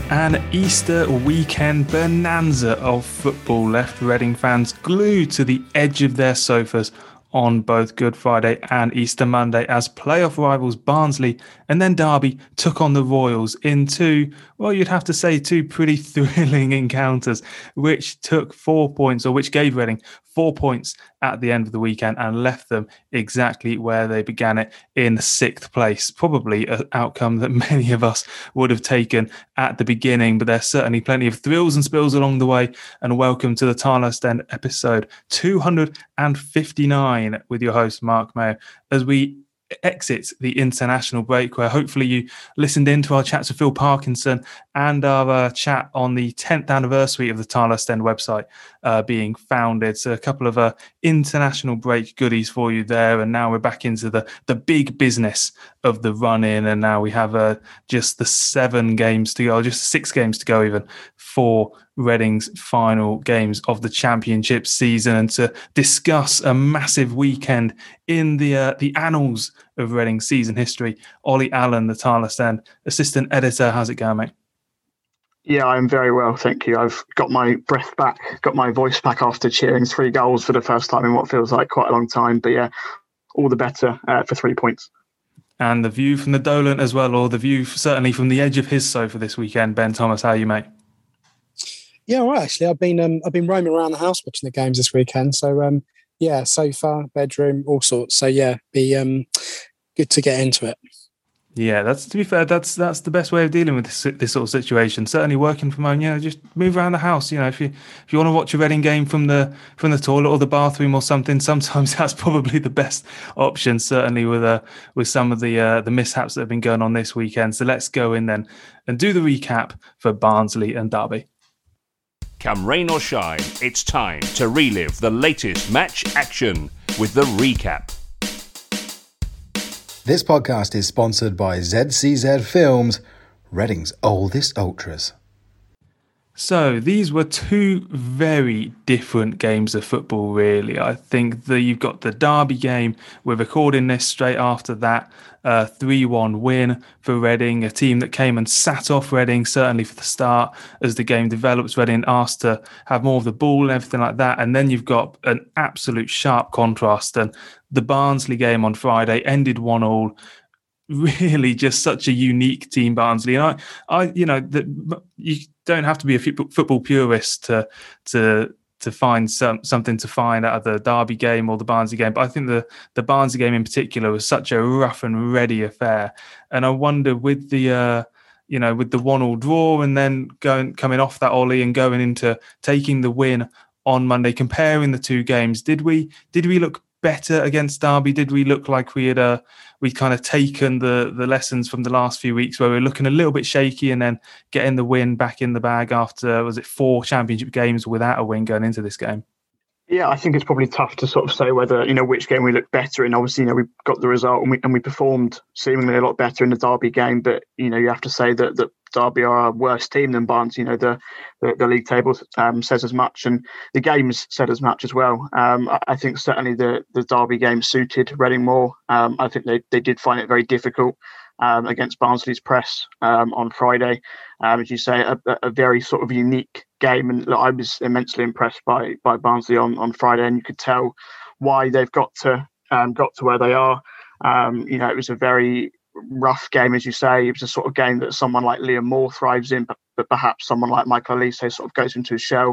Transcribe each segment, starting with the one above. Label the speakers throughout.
Speaker 1: An Easter weekend bonanza of football left Reading fans glued to the edge of their sofas on both Good Friday and Easter Monday as playoff rivals Barnsley and then Derby took on the Royals in two, well, you'd have to say two pretty thrilling encounters, which took 4 points, or which gave Reading 4 points at the end of the weekend and left them exactly where they began it, in sixth place. Probably an outcome that many of us would have taken at the beginning, but there's certainly plenty of thrills and spills along the way. And welcome to the Tilehurst End episode 259 with your host, Mark Mayo, as we exit the international break, where hopefully you listened in to our chat to Phil Parkinson and our chat on the 10th anniversary of the Tilehurst End website being founded. So a couple of international break goodies for you there. And now we're back into the big business of the run-in. And now we have just the 7 games to go, just 6 games to go even, for Reading's final games of the championship season, and to discuss a massive weekend in the annals of Reading season history. Ollie Allen, the Tilehurst End assistant editor. How's it going, mate?
Speaker 2: Yeah, I'm very well, thank you. I've got my breath back, got my voice back after cheering 3 goals for the first time in what feels like quite a long time. But yeah, all the better for 3 points.
Speaker 1: And the view from the Dolan as well, or the view certainly from the edge of his sofa this weekend. Ben Thomas, how are you, mate?
Speaker 3: Yeah, well, actually, I've been roaming around the house watching the games this weekend. So yeah, sofa, bedroom, all sorts. So yeah, be good to get into it.
Speaker 1: Yeah, to be fair, that's the best way of dealing with this sort of situation. Certainly working from home, just move around the house. If you want to watch a Reading game from the toilet or the bathroom or something, sometimes that's probably the best option. Certainly with some of the mishaps that have been going on this weekend. So let's go in then and do the recap for Barnsley and Derby.
Speaker 4: Come rain or shine, it's time to relive the latest match action with the recap.
Speaker 5: This podcast is sponsored by ZCZ Films, Reading's oldest ultras.
Speaker 1: So these were 2 very different games of football, really. I think that you've got the Derby game. We're recording this straight after that 3-1 win for Reading, a team that came and sat off Reading, certainly for the start. As the game develops, Reading asked to have more of the ball and everything like that. And then you've got an absolute sharp contrast. And the Barnsley game on Friday ended 1-1. Really just such a unique team, Barnsley. And you don't have to be a football purist to find something to find out of the Derby game or the Barnsley game. But I think the Barnsley game in particular was such a rough and ready affair. And I wonder, with the with the 1-1 draw and then coming off that, Ollie, and going into taking the win on Monday, comparing the 2 games, did we look better against Derby? Did we look like we'd kind of taken the lessons from the last few weeks, where we were looking a little bit shaky and then getting the win back in the bag after, was it 4 championship games without a win going into this game?
Speaker 2: Yeah, I think it's probably tough to sort of say whether, which game we looked better in. Obviously, we got the result and we performed seemingly a lot better in the Derby game. But, you have to say that Derby are a worse team than Barnes. The league table says as much, and the games said as much as well. I think certainly the Derby game suited Reading more. I think they did find it very difficult against Barnsley's press on Friday. As you say, a very sort of unique game, and I was immensely impressed by Barnsley on Friday, and you could tell why they've got to where they are. It was a very rough game, as you say. It was a sort of game that someone like Liam Moore thrives in, but perhaps someone like Michael Elise sort of goes into his shell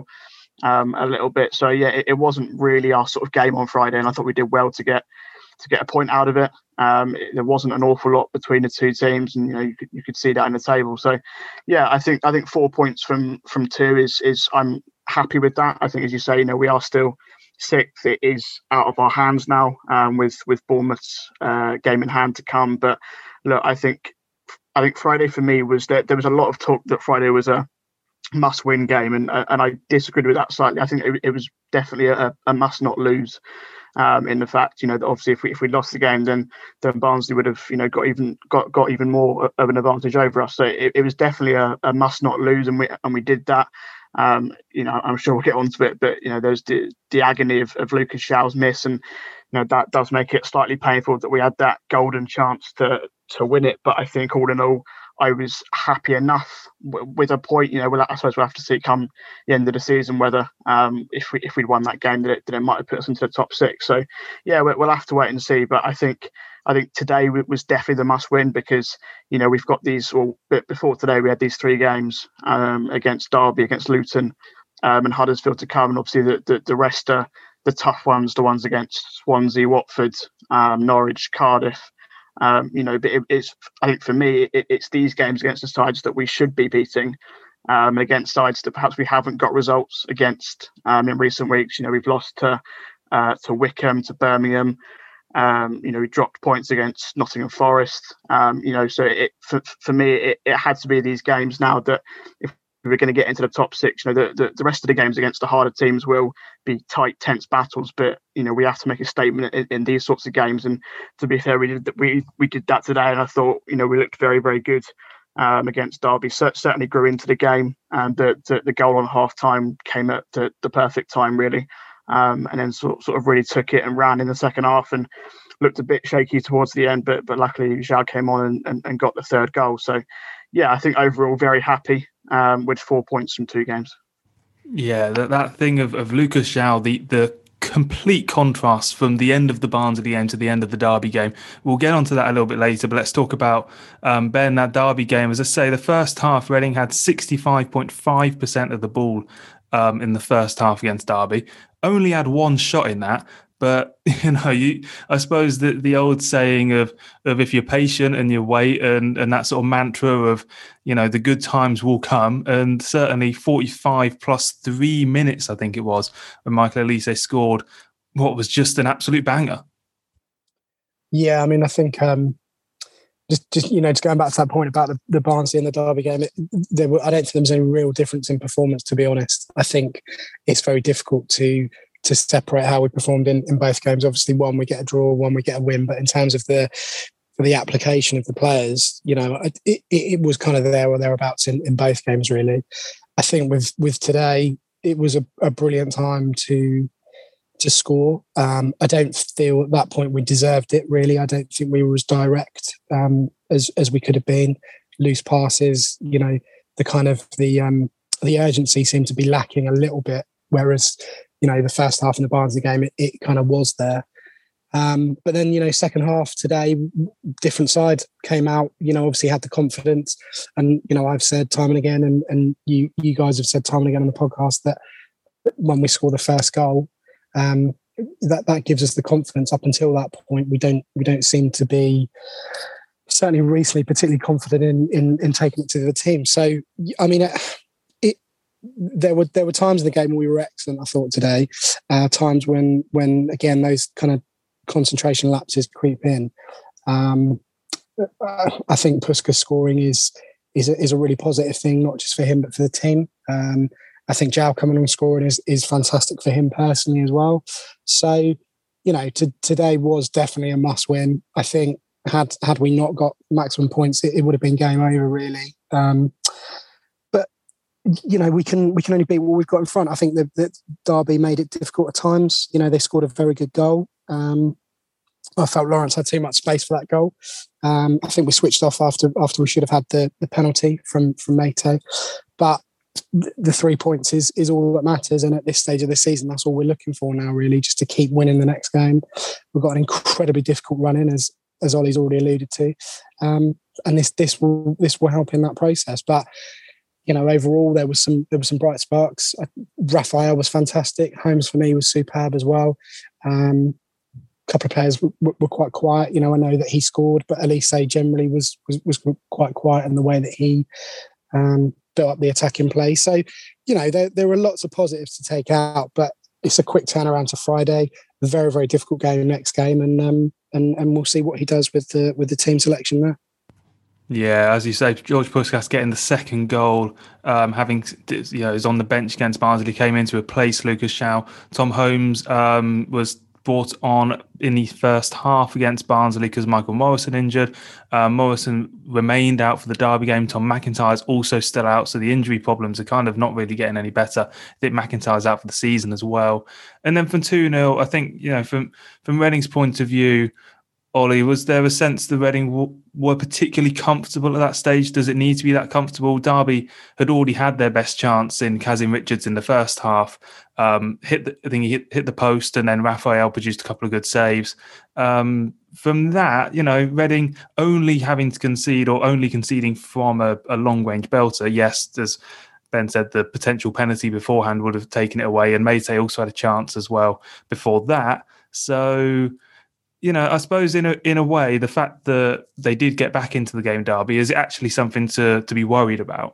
Speaker 2: a little bit. So yeah, it wasn't really our sort of game on Friday, and I thought we did well to get a point out of it. There wasn't an awful lot between the 2 teams, and you could see that in the table. So yeah, I think 4 points from 2 is I'm happy with that. I think, as you say, we are still 6th. It is out of our hands now, with Bournemouth's game in hand to come. But look, I think Friday for me was that there was a lot of talk that Friday was a must-win game, and I disagreed with that slightly. I think it was definitely a must-not-lose. In the fact, that obviously if we lost the game, then Barnsley would have, got even more of an advantage over us. So it was definitely a must not lose, and we did that. I'm sure we'll get onto it, but there's the agony of Lucas Shaw's miss, and that does make it slightly painful that we had that golden chance to win it. But I think all in all, I was happy enough with a point. I suppose we'll have to see come the end of the season whether if we'd won that game that it might have put us into the top six. So yeah, we'll have to wait and see. But I think today was definitely the must win because we've got these. Well, before today we had these 3 games against Derby, against Luton, and Huddersfield to come, and obviously the rest are the tough ones, the ones against Swansea, Watford, Norwich, Cardiff. But it's, I think for me, it's these games against the sides that we should be beating, against sides that perhaps we haven't got results against in recent weeks. We've lost to Wycombe, to Birmingham. We dropped points against Nottingham Forest. So for me, it had to be these games now that if we were going to get into the top 6, the rest of the games against the harder teams will be tight, tense battles. But we have to make a statement in these sorts of games. And to be fair, we did that today, and I thought we looked very, very good against Derby. Certainly grew into the game, and the goal on half time came at the perfect time, really, and then sort of really took it and ran in the second half and looked a bit shaky towards the end. But luckily, João came on and got the 3rd goal. So yeah, I think overall very happy with 4 points from 2 games.
Speaker 1: Yeah, that thing of Lucas João, the complete contrast from the end of the Barnsley game to the end of the Derby game. We'll get onto that a little bit later, but let's talk about Ben, that Derby game. As I say, the first half, Reading had 65.5% of the ball in the first half against Derby. Only had 1 shot in that. But I suppose the old saying of if you're patient and you wait and that sort of mantra of the good times will come, and certainly 45 plus 3 minutes I think it was when Michael Olise scored what was just an absolute banger.
Speaker 3: Yeah, I mean, I think just going back to that point about the Barnsley and the Derby game, I don't think there was any real difference in performance, to be honest. I think it's very difficult to separate how we performed in both games. Obviously, one we get a draw, one we get a win. But in terms of the application of the players, it was kind of there or thereabouts in both games, really. I think with today, it was a brilliant time to score. I don't feel at that point we deserved it, really. I don't think we were as direct as we could have been. Loose passes, the kind of the urgency seemed to be lacking a little bit, whereas the first half in the Barnsley game, it kind of was there. But then, second half today, different side came out, obviously had the confidence. And, I've said time and again, and you guys have said time and again on the podcast that when we score the first goal, that gives us the confidence. Up until that point, we don't seem to be, certainly recently, particularly confident in taking it to the team. So, I mean, there were times in the game where we were excellent, I thought, today. Times when again those kind of concentration lapses creep in. I think Puskás scoring is a really positive thing, not just for him but for the team. I think João coming on scoring is fantastic for him personally as well. So today was definitely a must win. I think had we not got maximum points, it would have been game over, really. We can only beat what we've got in front. I think that Derby made it difficult at times. They scored a very good goal. I felt Lawrence had too much space for that goal. I think we switched off after we should have had the penalty from Mate. But the 3 points is all that matters. And at this stage of the season, that's all we're looking for now, really, just to keep winning the next game. We've got an incredibly difficult run in, as Ollie's already alluded to. And this will help in that process. But overall, there was some bright sparks. Raphael was fantastic. Holmes, for me, was superb as well. A couple of players were quite quiet. I know that he scored, but Olise generally was quite quiet in the way that he built up the attacking play. So, there were lots of positives to take out, but it's a quick turnaround to Friday. A very, very difficult game next game, and we'll see what he does with the team selection there.
Speaker 1: Yeah, as you say, George Puskás getting the second goal, having is on the bench against Barnsley, came in to replace Lucas João. Tom Holmes was brought on in the first half against Barnsley because Michael Morrison injured. Morrison remained out for the Derby game. Tom McIntyre's also still out, so the injury problems are kind of not really getting any better. I think McIntyre's out for the season as well. And then from 2-0, I think from Reading's point of view, Ollie, was there a sense that Reading were particularly comfortable at that stage? Does it need to be that comfortable? Derby had already had their best chance in Kazim Richards in the first half. I think he hit the post, and then Raphael produced a couple of good saves. From that, Reading only having to concede or only conceding from a long-range belter. Yes, as Ben said, the potential penalty beforehand would have taken it away, and Mate also had a chance as well before that. So, I suppose in a way, the fact that they did get back into the game, Derby, is it actually something to be worried about?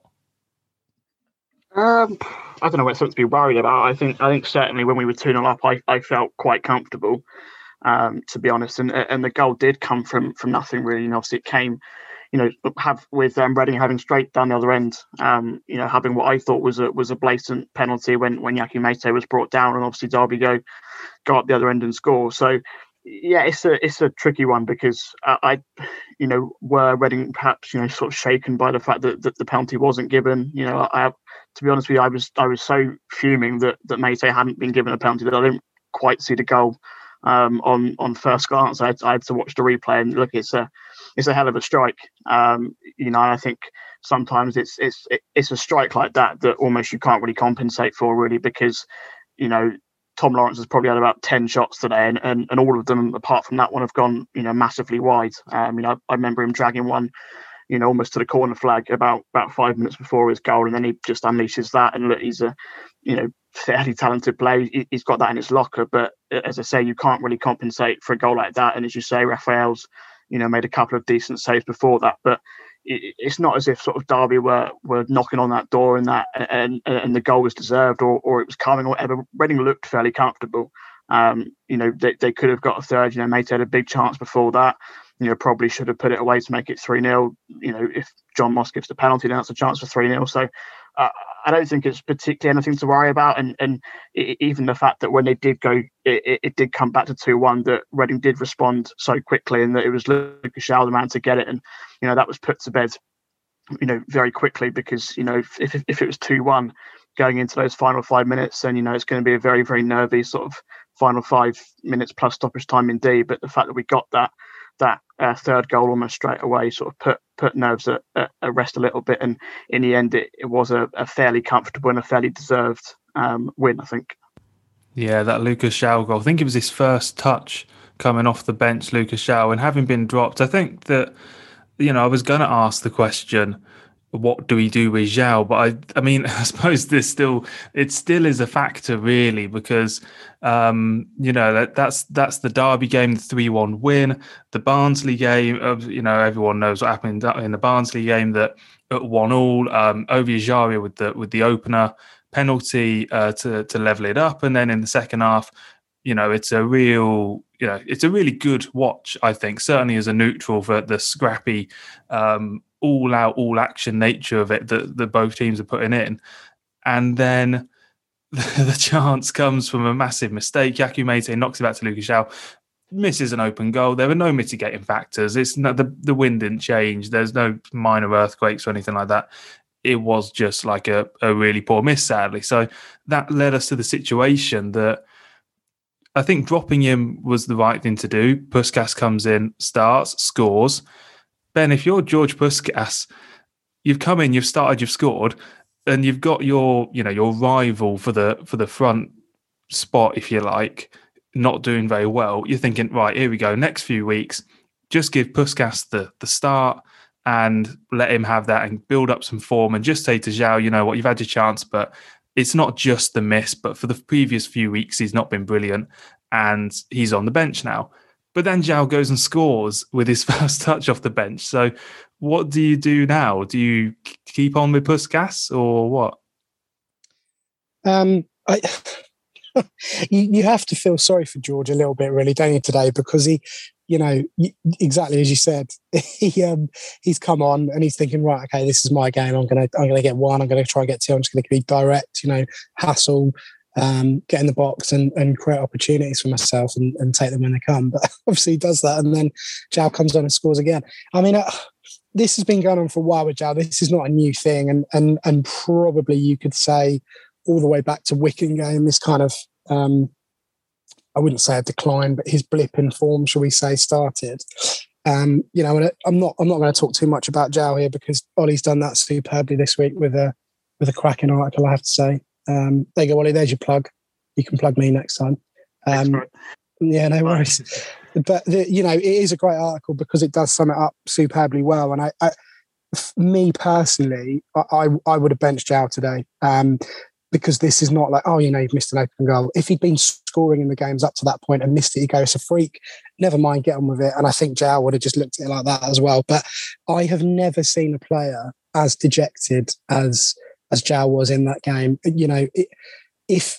Speaker 2: I don't know what something to be worried about. I think certainly when we were 2-0 up, I felt quite comfortable, to be honest. And the goal did come from nothing really. And obviously it came, with Reading having straight down the other end, having what I thought was a blatant penalty when Yaku Mate was brought down, and obviously Derby go up the other end and score. So yeah, it's a tricky one because were Reading perhaps sort of shaken by the fact that the penalty wasn't given. To be honest with you, I was so fuming that Mate hadn't been given a penalty that I didn't quite see the goal on first glance. I had to watch the replay and look. It's a hell of a strike. I think sometimes it's a strike like that almost you can't really compensate for really, because Tom Lawrence has probably had about 10 shots today, and all of them, apart from that one, have gone, massively wide. I remember him dragging one, almost to the corner flag about 5 minutes before his goal, and then he just unleashes that. And look, he's a, fairly talented player. He's got that in his locker, but as I say, you can't really compensate for a goal like that. And as you say, Raphael's, made a couple of decent saves before that, but it's not as if sort of Derby were knocking on that door and the goal was deserved or it was coming or whatever. Reading looked fairly comfortable. They could have got a third. Mate had a big chance before that. Probably should have put it away to make it 3-0. If John Moss gives the penalty, then that's a chance for 3-0. So I don't think it's particularly anything to worry about. And even the fact that when they did go, it did come back to 2-1, that Reading did respond so quickly, and that it was Lucas João the man to get it. And, that was put to bed, very quickly, because, if it was 2-1 going into those final 5 minutes, then, it's going to be a very, very nervy sort of final 5 minutes plus stoppage time indeed. But the fact that we got that third goal almost straight away sort of put nerves at rest a little bit, and in the end it was a fairly comfortable and a fairly deserved win, I think.
Speaker 1: Yeah, that Lucas João goal, I think it was his first touch coming off the bench, Lucas João, and having been dropped, I think that I was going to ask the question, what do we do with João? But I suppose it still is a factor really, because that's the Derby game, the 3-1 win. The Barnsley game, everyone knows what happened in the Barnsley game, that at 1-1, Ovie Ejaria with the opener penalty to level it up, and then in the second half, it's a really good watch, I think, certainly as a neutral, for the scrappy, all out, all action nature of it that both teams are putting in. And then the chance comes from a massive mistake. Yaku Mate knocks it back to Lucas João, misses an open goal. There were no mitigating factors. It's not, the wind didn't change. There's no minor earthquakes or anything like that. It was just like a really poor miss, sadly. So that led us to the situation that I think dropping him was the right thing to do. Puskas comes in, starts, scores. Ben, if you're George Puskas, you've come in, you've started, you've scored, and you've got your rival for the front spot, if you like, not doing very well. You're thinking, right, here we go. Next few weeks, just give Puskas the start and let him have that and build up some form, and just say to João, you've had your chance, but it's not just the miss, but for the previous few weeks, he's not been brilliant, and he's on the bench now. But then João goes and scores with his first touch off the bench. So what do you do now? Do you keep on with Puskas or what?
Speaker 3: You have to feel sorry for George a little bit, really, don't you, today? Because he, exactly as you said, he's come on and he's thinking, right, okay, this is my game. I'm gonna get one. I'm gonna try and get two. I'm just gonna be direct, hassle. Get in the box and create opportunities for myself and take them when they come. But obviously he does that, and then João comes on and scores again. This has been going on for a while with João. This is not a new thing, and probably you could say all the way back to Wigan game, this kind of I wouldn't say a decline, but his blip in form, shall we say, started. And I'm not going to talk too much about João here because Ollie's done that superbly this week with a cracking article, I have to say. There you go, Ollie. There's your plug. You can plug me next time. Yeah, no worries. But it is a great article because it does sum it up superbly well. And me personally, I would have benched João today. Because this is not like, you've missed an open goal. If he'd been scoring in the games up to that point and missed it, you go, it's a freak. Never mind, get on with it. And I think João would have just looked at it like that as well. But I have never seen a player as dejected as João was in that game. If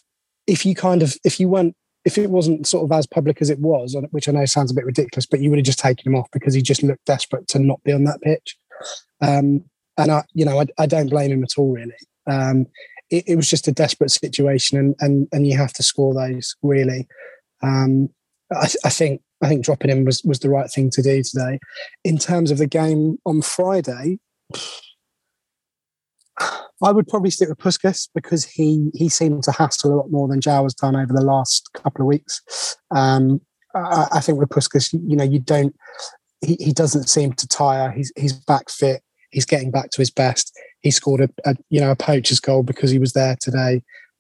Speaker 3: it wasn't sort of as public as it was, which I know sounds a bit ridiculous, but you would have just taken him off because he just looked desperate to not be on that pitch. And I don't blame him at all, really. It was just a desperate situation, and you have to score those, really. I think dropping him was the right thing to do today. In terms of the game on Friday, I would probably stick with Puskas because he seemed to hassle a lot more than João has done over the last couple of weeks. I think with Puskas, he doesn't seem to tire. He's back fit. He's getting back to his best. He scored a poacher's goal because he was there today.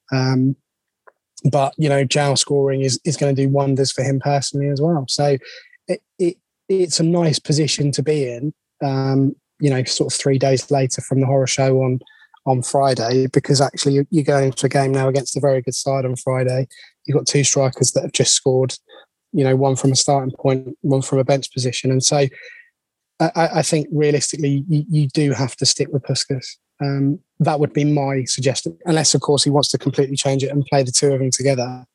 Speaker 3: But João scoring is going to do wonders for him personally as well. So it's a nice position to be in. Sort of 3 days later from the horror show on Friday, because actually you're going into a game now against a very good side on Friday. You've got two strikers that have just scored. One from a starting point, one from a bench position, and so. I think realistically, you do have to stick with Puskas. That would be my suggestion, unless, of course, he wants to completely change it and play the two of them together.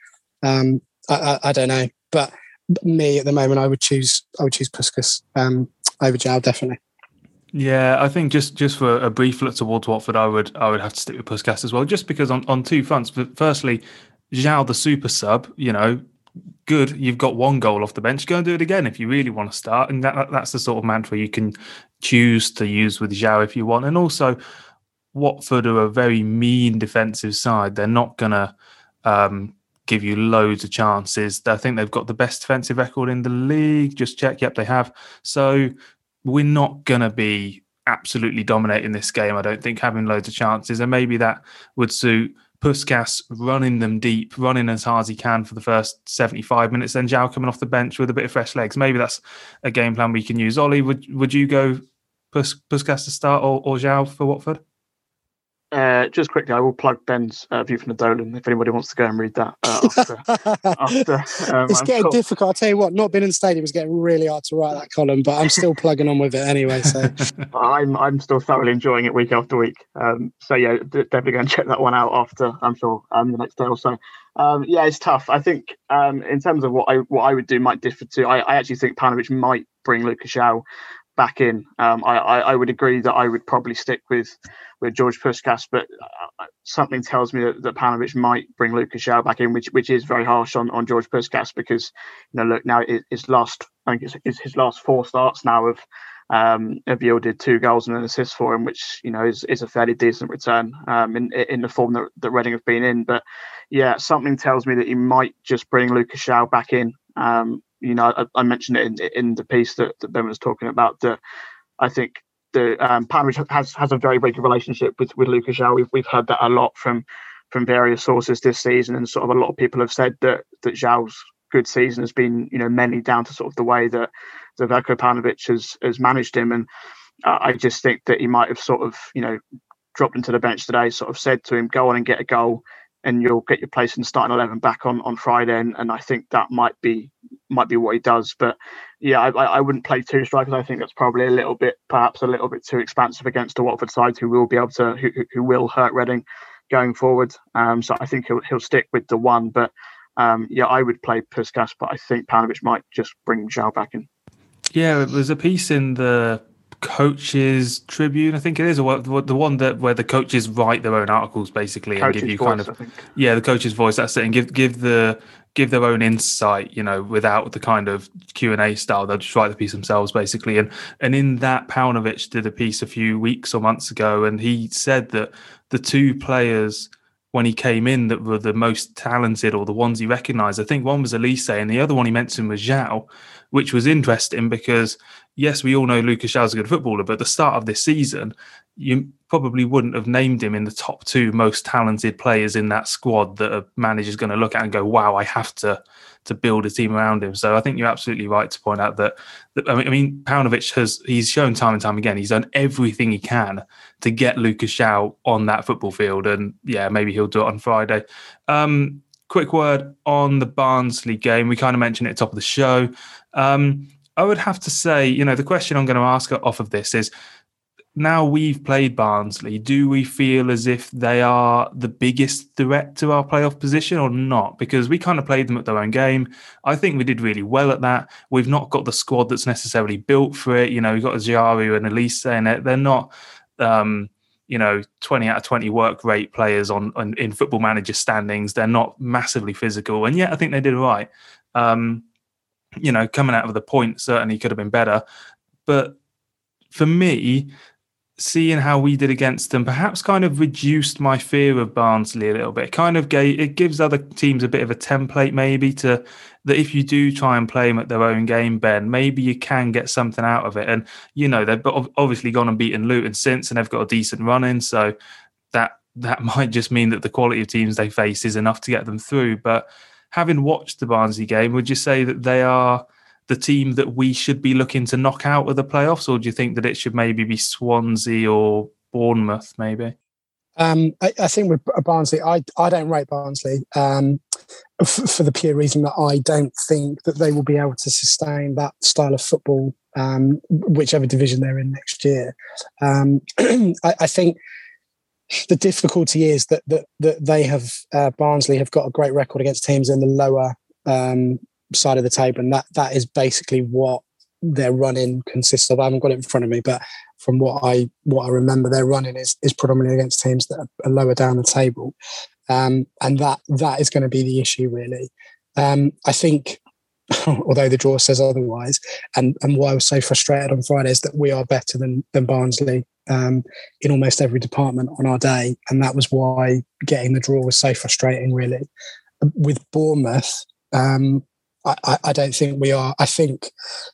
Speaker 3: I don't know, but me at the moment, I would choose Puskas over João, definitely.
Speaker 1: Yeah, I think just for a brief look towards Watford, I would have to stick with Puskas as well, just because on two fronts. But firstly, João, the super sub, good, you've got one goal off the bench, go and do it again if you really want to start. And that's the sort of mantra you can choose to use with João if you want. And also, Watford are a very mean defensive side. They're not going to give you loads of chances. I think they've got the best defensive record in the league. Just check. Yep, they have. So we're not going to be absolutely dominating this game, I don't think, having loads of chances. And maybe that would suit Puskas running them deep, running as hard as he can for the first 75 minutes, then João coming off the bench with a bit of fresh legs. Maybe that's a game plan we can use. Ollie, would you go Puskas to start or João for Watford?
Speaker 2: Just quickly, I will plug Ben's View from the Dolan if anybody wants to go and read that. After
Speaker 3: it's getting difficult. I'll tell you what, not being in the stadium is getting really hard to write that column, but I'm still plugging on with it anyway. So
Speaker 2: I'm still thoroughly enjoying it week after week. So yeah, definitely go and check that one out after, I'm sure, the next day or so. Yeah, it's tough. I think in terms of what I would do might differ too. I actually think Paunovic might bring Lucas João back in. I would agree that I would probably stick with George Puskas, but something tells me that Paunovic might bring Lucas João back in, which is very harsh on George Puskas because look, now his last 4 starts now have yielded 2 goals and an assist for him, which is a fairly decent return in the form that Reading have been in. But yeah, something tells me that he might just bring Lucas João back in. I mentioned it in the piece that Ben was talking about. That I think the Paunovic has a very, very good relationship with Lucas João. We've heard that a lot from various sources this season, and sort of a lot of people have said that João's good season has been mainly down to sort of the way that Veljko Paunovic has managed him. And I just think that he might have sort of dropped into the bench today, sort of said to him, go on and get a goal, and you'll get your place in starting 11 back on Friday. And I think that might be what he does. But yeah, I wouldn't play 2 strikers. I think that's probably perhaps a little bit too expansive against a Watford side who will be able to, who will hurt Reading going forward. So I think he'll stick with the one. But yeah, I would play Puskas, but I think Paunovic might just bring João back in.
Speaker 1: Yeah, it was a piece in the Coaches Tribune, I think it is, or the one where the coaches write their own articles basically and give you voice, the coach's voice. That's it, and give their own insight, without the kind of Q&A style. They'll just write the piece themselves basically. And in that, Paunovic did a piece a few weeks or months ago, and he said that the 2 players when he came in that were the most talented or the ones he recognised. I think one was Elise and the other one he mentioned was Zhao, which was interesting because, yes, we all know Lucas Zhao's a good footballer, but at the start of this season, you probably wouldn't have named him in the top 2 most talented players in that squad that a manager's going to look at and go, wow, I have to build a team around him. So I think you're absolutely right to point out that I mean, Paunovic he's shown time and time again, he's done everything he can to get Lucas Zhao on that football field. And yeah, maybe he'll do it on Friday. Quick word on the Barnsley game. We kind of mentioned it at the top of the show. I would have to say, the question I'm going to ask off of this is, now we've played Barnsley, do we feel as if they are the biggest threat to our playoff position or not? Because we kind of played them at their own game. I think we did really well at that. We've not got the squad that's necessarily built for it. We've got Ajaru and Elise in it. They're not, 20 out of 20 work rate players in Football Manager standings. They're not massively physical. And yet I think they did all right. Coming out of the point certainly could have been better. But for me, seeing how we did against them perhaps kind of reduced my fear of Barnsley a little bit. It gives other teams a bit of a template maybe that if you do try and play them at their own game, Ben, maybe you can get something out of it. And, they've obviously gone and beaten Luton since, and they've got a decent run in. So that might just mean that the quality of teams they face is enough to get them through. But having watched the Barnsley game, would you say that they are the team that we should be looking to knock out of the playoffs, or do you think that it should maybe be Swansea or Bournemouth, maybe?
Speaker 3: I think with Barnsley, I don't rate Barnsley for the pure reason that I don't think that they will be able to sustain that style of football, whichever division they're in next year. I think the difficulty is that they have Barnsley have got a great record against teams in the lower side of the table, and that is basically what their running consists of. I haven't got it in front of me, but from what I remember, their running is predominantly against teams that are lower down the table, and that is going to be the issue really. I think, although the draw says otherwise, and why I was so frustrated on Friday is that we are better than Barnsley in almost every department on our day, and that was why getting the draw was so frustrating really. With Bournemouth, I don't think we are. I think,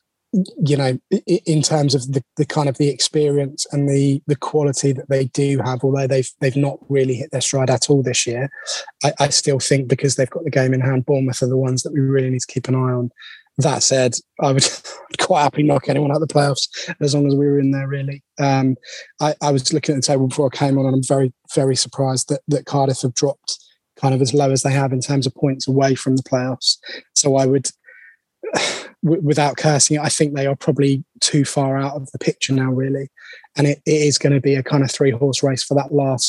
Speaker 3: in terms of the kind of the experience and the quality that they do have, although they've not really hit their stride at all this year, I still think because they've got the game in hand, Bournemouth are the ones that we really need to keep an eye on. That said, I would quite happily knock anyone out of the playoffs as long as we were in there, really. I was looking at the table before I came on, and I'm very, very surprised that Cardiff have dropped kind of as low as they have in terms of points away from the playoffs. So I would, without cursing it, I think they are probably too far out of the picture now, really. And it is going to be a kind of 3-horse race for that last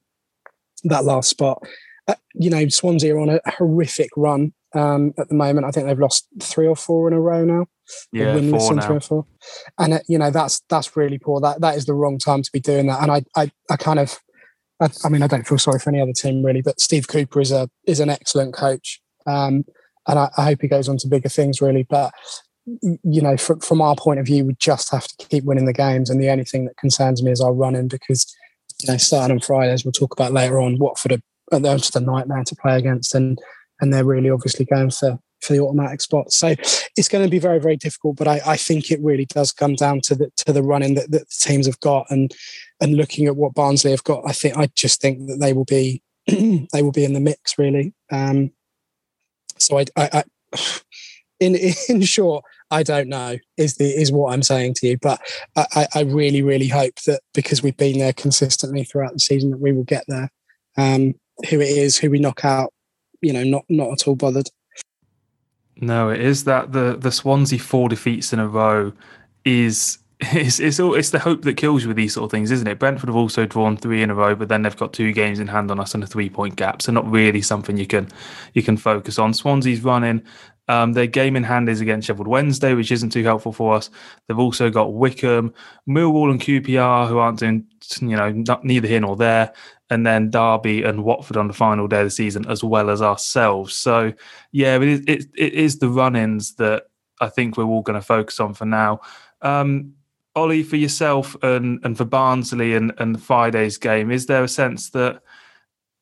Speaker 3: spot. Swansea are on a horrific run at the moment. I think they've lost 3 or 4 in a row now.
Speaker 1: Yeah, 4 now.
Speaker 3: 3 or 4. And that's really poor. That is the wrong time to be doing that. And I don't feel sorry for any other team really, but Steve Cooper is an excellent coach, and I hope he goes on to bigger things really. But from our point of view, we just have to keep winning the games, and the only thing that concerns me is our running, because starting on Friday, as we'll talk about later on, Watford they're just a nightmare to play against, and they're really obviously going for the automatic spot. So it's going to be very, very difficult. But I think it really does come down to the running that the teams have got, and looking at what Barnsley have got, I just think that they will be in the mix really. So I in short, I don't know is what I'm saying to you, but I really, really hope that because we've been there consistently throughout the season that we will get there. Who it is, who we knock out, not at all bothered.
Speaker 1: No, it is that the Swansea 4 defeats in a row is it's the hope that kills you with these sort of things, isn't it? Brentford have also drawn 3 in a row, but then they've got 2 games in hand on us and a 3-point gap, so not really something you can focus on. Swansea's running. Their game in hand is against Sheffield Wednesday, which isn't too helpful for us. They've also got Wickham, Millwall and QPR, who aren't doing, neither here nor there, and then Derby and Watford on the final day of the season, as well as ourselves. So, yeah, it is the run-ins that I think we're all going to focus on for now. Ollie, for yourself and for Barnsley and Friday's game, is there a sense that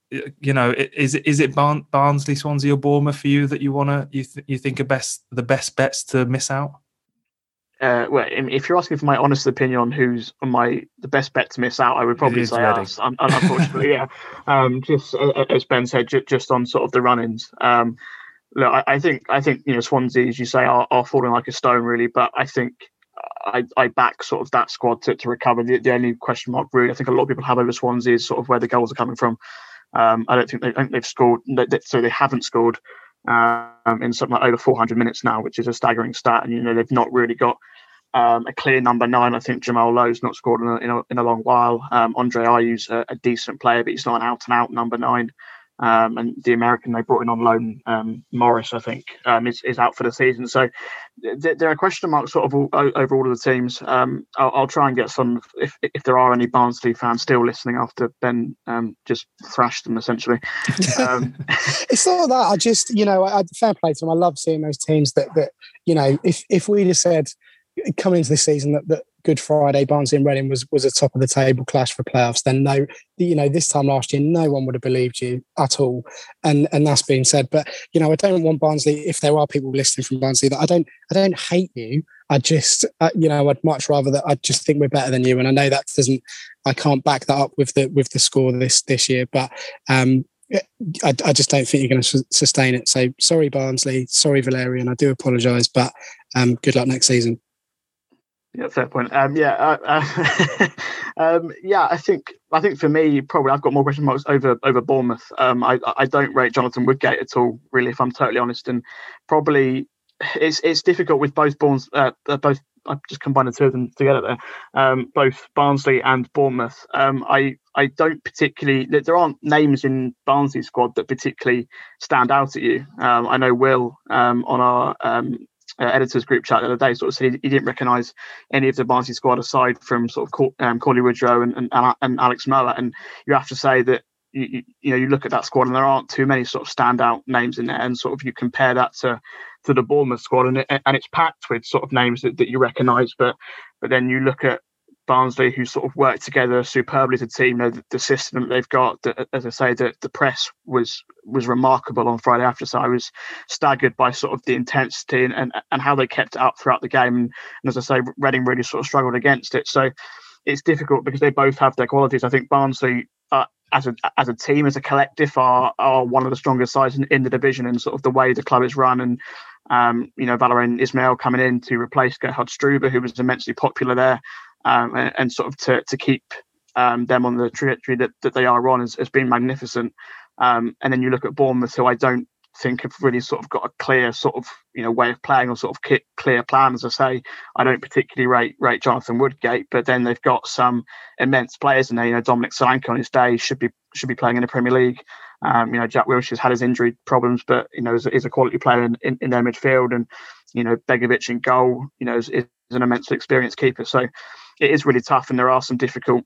Speaker 1: is it Barnsley, Swansea, or Bournemouth for you that you think are the best bets to miss out?
Speaker 2: Well, if you're asking for my honest opinion on who's the best bet to miss out, I would probably say
Speaker 1: Reading.
Speaker 2: us. Unfortunately, yeah. Just as Ben said, just on sort of the run-ins. Look, I think Swansea, as you say, are falling like a stone, really. But I think I back sort of that squad to recover. The only question mark, really, I think a lot of people have over Swansea is sort of where the goals are coming from. I don't think they've scored, so they haven't scored in something like over 400 minutes now, which is a staggering stat. And they've not really got a clear number 9. I think Jamal Lowe's not scored in a long while. Andre Ayew's a decent player, but he's not an out and out number 9. And the American they brought in on loan, Morris, I think, is out for the season. So there are question marks sort of over all of the teams. I'll try and get some, if there are any Barnsley fans still listening after Ben just thrashed them, essentially.
Speaker 3: It's not that. I just, fair play to them. I love seeing those teams that if we'd have said coming into this season that Good Friday, Barnsley and Reading was a top of the table clash for playoffs, then this time last year, no one would have believed you at all. And that's being said. But, I don't want Barnsley, if there are people listening from Barnsley, that I don't hate you. I just, I'd much rather that I just think we're better than you. And I know I can't back that up with the score this year, but I just don't think you're going to sustain it. So sorry, Barnsley, sorry, Valerian. I do apologise, but good luck next season.
Speaker 2: Yeah, fair point. I think for me, probably I've got more question marks over Bournemouth. I don't rate Jonathan Woodgate at all, really, if I'm totally honest. And probably it's difficult with both both. I've just combined the two of them together there. Both Barnsley and Bournemouth. I don't particularly. There aren't names in Barnsley's squad that particularly stand out at you. I know Will on our editors group chat the other day sort of said he didn't recognise any of the Barnsley squad aside from sort of Corley Woodrow and Alex Moa, and you have to say that you look at that squad and there aren't too many sort of standout names in there, and sort of you compare that to the Bournemouth squad and it's packed with sort of names that you recognise, but then you look at Barnsley, who sort of worked together superbly as a team. The system that they've got, as I say, the press was remarkable on Friday after. So I was staggered by sort of the intensity and how they kept it up throughout the game. And as I say, Reading really sort of struggled against it. So it's difficult because they both have their qualities. I think Barnsley, as a team, as a collective, are one of the strongest sides in the division, and sort of the way the club is run. And Valérien Ismaël coming in to replace Gerhard Struber, who was immensely popular there. And sort of to keep them on the trajectory that they are on has been magnificent. And then you look at Bournemouth, who I don't think have really sort of got a clear sort of way of playing or sort of clear plan. As I say, I don't particularly rate Jonathan Woodgate, but then they've got some immense players in there. Dominic Solanke on his day should be playing in the Premier League. Jack Wilshere's had his injury problems, but is a quality player in their midfield, and Begovic in goal. Is an immensely experienced keeper. So it is really tough, and there are some difficult,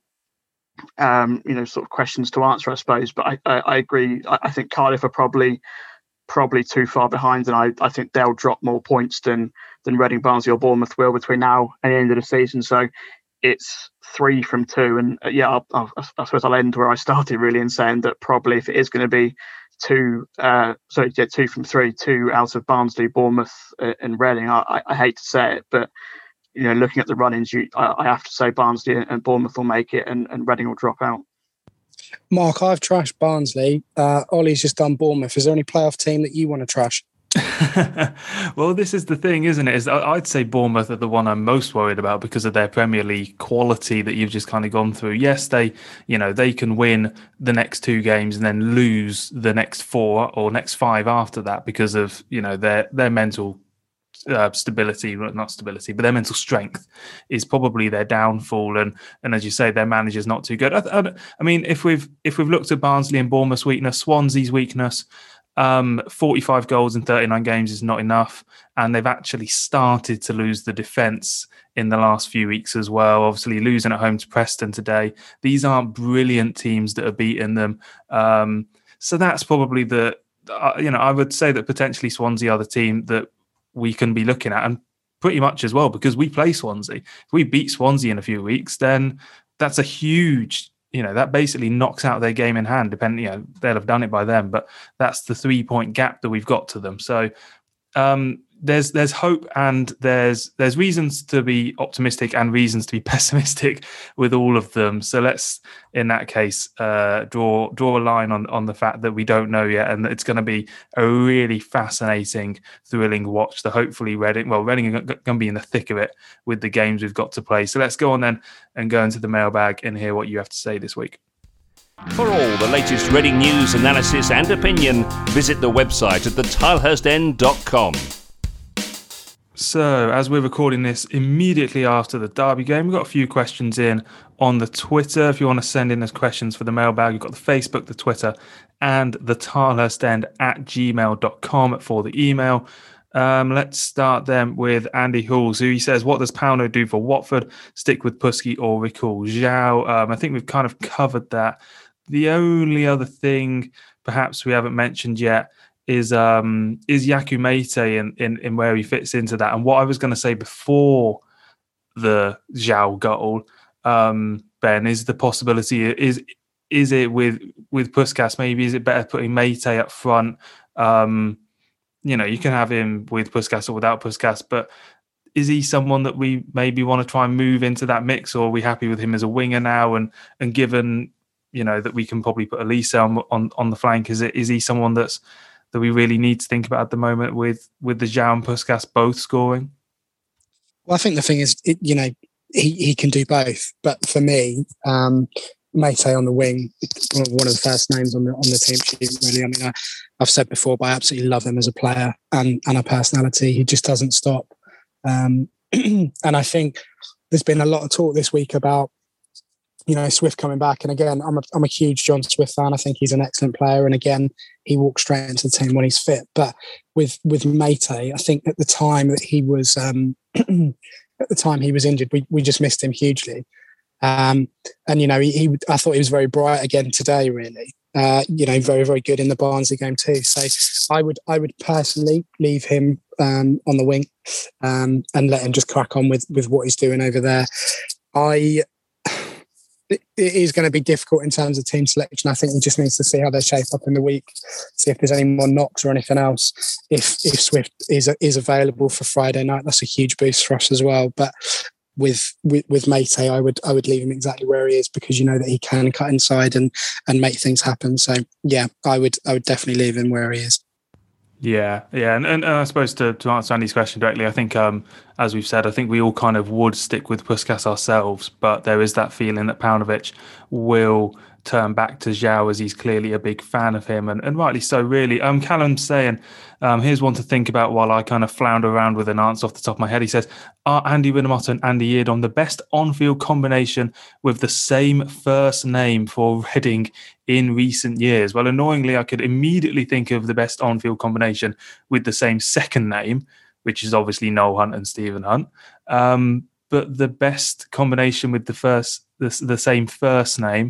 Speaker 2: sort of questions to answer, I suppose. But I agree. I think Cardiff are probably too far behind, and I think they'll drop more points than Reading, Barnsley, or Bournemouth will between now and the end of the season. So it's 3 from 2, and I suppose I'll end where I started, really, in saying that probably if it is going to be 2 from 3, 2 out of Barnsley, Bournemouth, and Reading. I hate to say it, but looking at the run-ins, I have to say Barnsley and Bournemouth will make it, and Reading will drop out.
Speaker 3: Mark, I've trashed Barnsley. Ollie's just done Bournemouth. Is there any playoff team that you want to trash?
Speaker 1: Well, this is the thing, isn't it? I'd say Bournemouth are the one I'm most worried about because of their Premier League quality that you've just kind of gone through. Yes, they can win the next 2 games and then lose the next 4 or next 5 after that because of their mental stability, not stability, but their mental strength is probably their downfall. And as you say, their manager's not too good. I mean, if we've looked at Barnsley and Bournemouth's weakness, Swansea's weakness, 45 goals in 39 games is not enough, and they've actually started to lose the defence in the last few weeks as well. Obviously losing at home to Preston today. These aren't brilliant teams that are beating them, so that's probably I would say that potentially Swansea are the team that we can be looking at, and pretty much as well because we play Swansea. If we beat Swansea in a few weeks, then that's a huge that basically knocks out their game in hand. Depending, they'll have done it by then, but that's the 3-point gap that we've got to them. So there's hope, and there's reasons to be optimistic and reasons to be pessimistic with all of them. So let's, in that case, draw a line on the fact that we don't know yet, and it's going to be a really fascinating, thrilling watch. So hopefully Reading are going to be in the thick of it with the games we've got to play. So let's go on then and go into the mailbag and hear what you have to say this week.
Speaker 4: For all the latest Reading news, analysis and opinion, visit the website at thetilehurstend.com.
Speaker 1: So, as we're recording this immediately after the Derby game, we've got a few questions in on the Twitter. If you want to send in those questions for the mailbag, you've got the Facebook, the Twitter, and the tilehurstend@gmail.com for the email. Let's start then with Andy Halls, who he says, what does Pauno do for Watford? Stick with Pusky or recall Zhao? I think we've kind of covered that. The only other thing perhaps we haven't mentioned yet is Yakou Meite in where he fits into that. And what I was going to say before the Zhao goal, Ben, is the possibility, is it with Puskas, maybe is it better putting Meite up front? You can have him with Puskas or without Puskas, but is he someone that we maybe want to try and move into that mix, or are we happy with him as a winger now? And given, that we can probably put Elise on the flank, is he someone that we really need to think about at the moment with the Zhao and Puskas both scoring?
Speaker 3: Well, I think the thing is, he can do both. But for me, Meite on the wing, one of the first names on the team sheet, really. I mean, I've said before, but I absolutely love him as a player and a personality. He just doesn't stop. And I think there's been a lot of talk this week about, Swift coming back. And again, I'm a huge John Swift fan. I think he's an excellent player. And again, he walks straight into the team when he's fit. But with Meite, I think at the time that he was injured, we just missed him hugely. And I thought he was very bright again today. Really, very, very good in the Barnsley game too. So I would personally leave him on the wing and let him just crack on with what he's doing over there. It is going to be difficult in terms of team selection. I think he just needs to see how they shape up in the week, see if there's any more knocks or anything else. If Swift is available for Friday night, that's a huge boost for us as well. But with Meite, I would leave him exactly where he is, because that he can cut inside and make things happen. So yeah, I would definitely leave him where he is.
Speaker 1: Yeah, and I suppose to answer Andy's question directly, I think as we've said, I think we all kind of would stick with Puskas ourselves, but there is that feeling that Paunovic will turn back to Zhao, as he's clearly a big fan of him, and rightly so, really. Callum's saying, here's one to think about while I kind of flounder around with an answer off the top of my head. He says, are Andy Rinomhota and Andy Yiadom the best on-field combination with the same first name for Reading in recent years? Well, annoyingly, I could immediately think of the best on-field combination with the same second name, which is obviously Noel Hunt and Stephen Hunt. But the best combination with the same first name,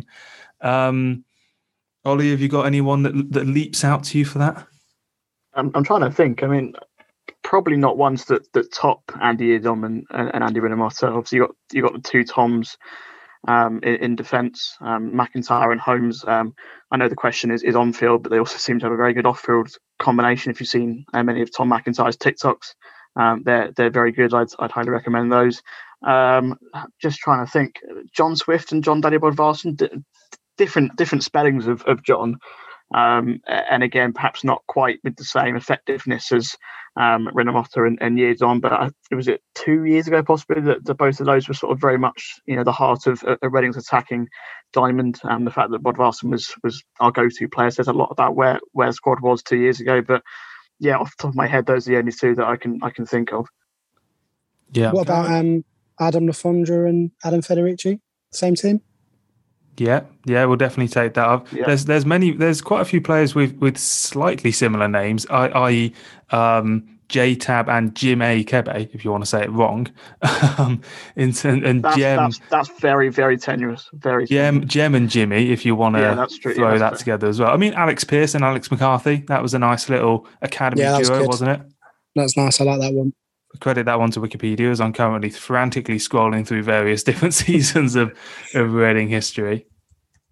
Speaker 1: Ollie, have you got anyone that leaps out to you for that?
Speaker 2: I'm trying to think. I mean, probably not ones that top Andy Yiadom and Andy Rinomhota. Obviously, you got the two Toms in defence, McIntyre and Holmes. I know the question is on field, but they also seem to have a very good off field combination. If you've seen many of Tom McIntyre's TikToks, they're very good. I'd highly recommend those. Just trying to think. John Swift and John Daniel Bodvarsson, different spellings of John. And again, perhaps not quite with the same effectiveness as Rinomhota and Yiadom, but was it 2 years ago possibly that both of those were sort of very much the heart of Reading's attacking diamond. The fact that Bodvarsson was our go-to player says a lot about where the squad was 2 years ago. But yeah, off the top of my head, those are the only two that I can think of.
Speaker 3: Yeah. What about Adam Lafondra and Adam Federici? Same team?
Speaker 1: Yeah, we'll definitely take that up. Yeah. There's quite a few players with slightly similar names, i.e. J-Tab and Jim A. Kebe, if you want to say it wrong. That's
Speaker 2: very, very tenuous. Very
Speaker 1: Jem and Jimmy, if you want to throw that together as well. I mean, Alex Pearce and Alex McCarthy, that was a nice little academy duo, wasn't it?
Speaker 3: That's nice. I like that one.
Speaker 1: Credit that one to Wikipedia, as I'm currently frantically scrolling through various different seasons of Reading history.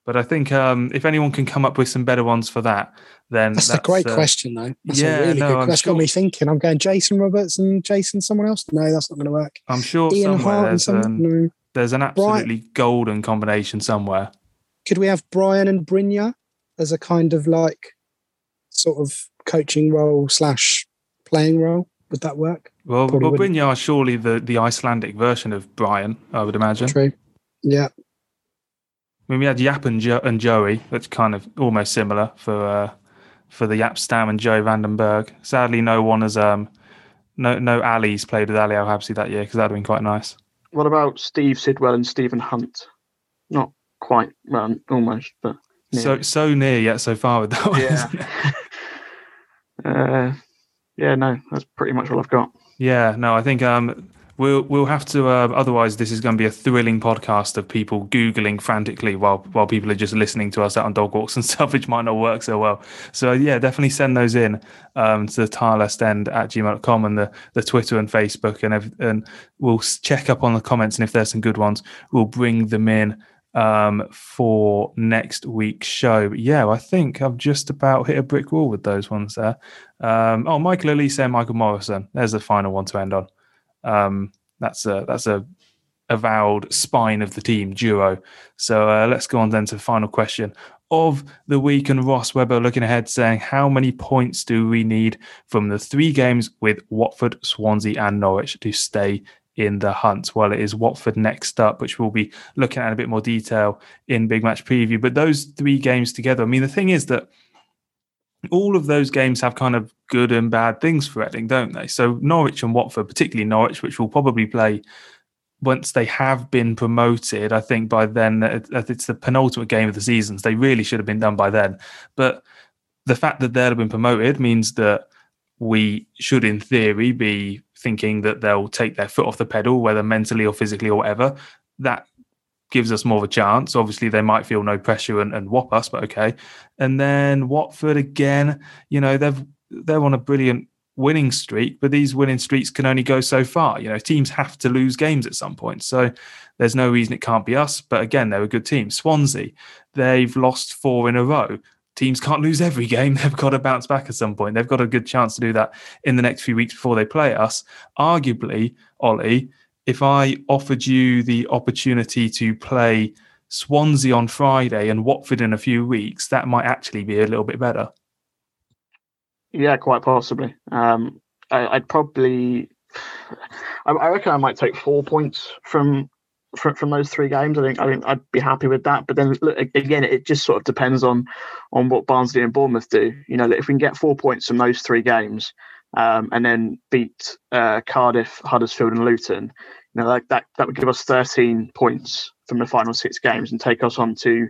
Speaker 1: But I think if anyone can come up with some better ones for that, then
Speaker 3: that's a great question, though. That's a really good question. That's got me thinking. I'm going Jason Roberts and Jason someone else. No, that's not going to work.
Speaker 1: I'm sure
Speaker 3: Ian
Speaker 1: somewhere
Speaker 3: Hart
Speaker 1: there's an absolutely golden combination somewhere.
Speaker 3: Could we have Brian and Brynjar as a kind of like sort of coaching role / playing role? Would that work?
Speaker 1: Well, Brynjar is surely the Icelandic version of Brian, I would imagine.
Speaker 3: True. Yeah.
Speaker 1: I mean, we had Jaap and Joey. That's kind of almost similar for the Jaap Stam and Joey Vandenberg. Sadly, no one has no Ali's played with Ali Al-Habsi that year, because that'd have been quite nice.
Speaker 2: What about Steve Sidwell and Stephen Hunt? Not quite, well, almost, but near.
Speaker 1: So near yet so far with that one.
Speaker 2: Yeah. No, that's pretty much all I've got.
Speaker 1: Yeah, no, I think we'll have to. Otherwise, this is going to be a thrilling podcast of people Googling frantically while people are just listening to us out on dog walks and stuff, which might not work so well. So yeah, definitely send those in to the tilewestend@gmail.com and the Twitter and Facebook, and we'll check up on the comments, and if there's some good ones, we'll bring them in for next week's show. But yeah, I think I've just about hit a brick wall with those ones there. Michael Elise and Michael Morrison. There's the final one to end on. That's a avowed spine of the team duo. So let's go on then to the final question of the week. And Ross Webber looking ahead, saying, how many points do we need from the 3 games with Watford, Swansea and Norwich to stay in the hunt? Well, it is Watford next up, which we'll be looking at in a bit more detail in Big Match Preview. But those 3 games together, I mean, the thing is that all of those games have kind of good and bad things for Reading, don't they? So Norwich and Watford, particularly Norwich, which will probably play once they have been promoted. I think by then it's the penultimate game of the season. So they really should have been done by then. But the fact that they'll have been promoted means that we should, in theory, be thinking that they'll take their foot off the pedal, whether mentally or physically or whatever. That gives us more of a chance. Obviously, they might feel no pressure and whop us, but okay. And then Watford again, they're on a brilliant winning streak, but these winning streaks can only go so far. Teams have to lose games at some point. So there's no reason it can't be us. But again, they're a good team. Swansea, they've lost 4 in a row. Teams can't lose every game. They've got to bounce back at some point. They've got a good chance to do that in the next few weeks before they play us. Arguably, Ollie, if I offered you the opportunity to play Swansea on Friday and Watford in a few weeks, that might actually be a little bit better.
Speaker 2: Yeah, quite possibly. I'd probably, I reckon I might take 4 points from those 3 games. I think I'd be happy with that. But then look, again, it just sort of depends on what Barnsley and Bournemouth do. If we can get 4 points from those 3 games, and then beat Cardiff, Huddersfield and Luton, that would give us 13 points from the final 6 games and take us on to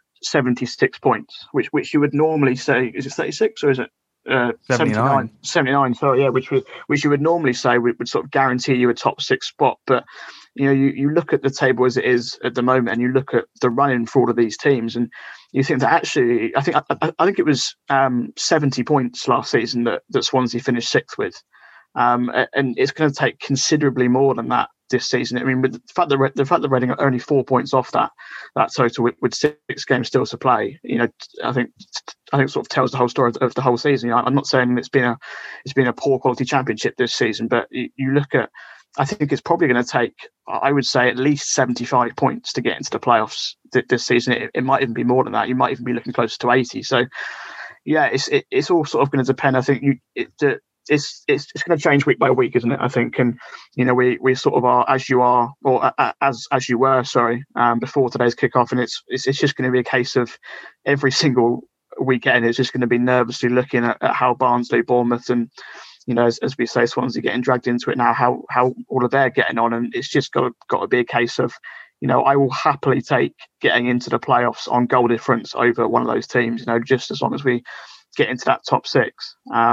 Speaker 2: 76 points, which you would normally say, is it 36 or is it 79? 79, sorry, yeah, which you would normally say would sort of guarantee you a top 6 spot. But you look at the table as it is at the moment, and you look at the run-in for all of these teams, and you think that actually, I think it was 70 points last season that Swansea finished 6th with, and it's going to take considerably more than that this season. I mean, with the fact that Reading are only 4 points off that total with 6 games still to play, I think sort of tells the whole story of the whole season. I'm not saying it's been a poor quality championship this season, but you look at, I think it's probably going to take, I would say, at least 75 points to get into the playoffs this season. It might even be more than that. You might even be looking closer to 80. So, yeah, it's all sort of going to depend. I think it's going to change week by week, isn't it? I think, and we sort of are as you are, or as you were, sorry, before today's kickoff, and it's just going to be a case of every single weekend it's just going to be nervously looking at how Barnsley, Bournemouth, and as we say, Swansea getting dragged into it now, how all of they're getting on, and it's just got to be a case of, I will happily take getting into the playoffs on goal difference over one of those teams, just as long as we get into that top 6.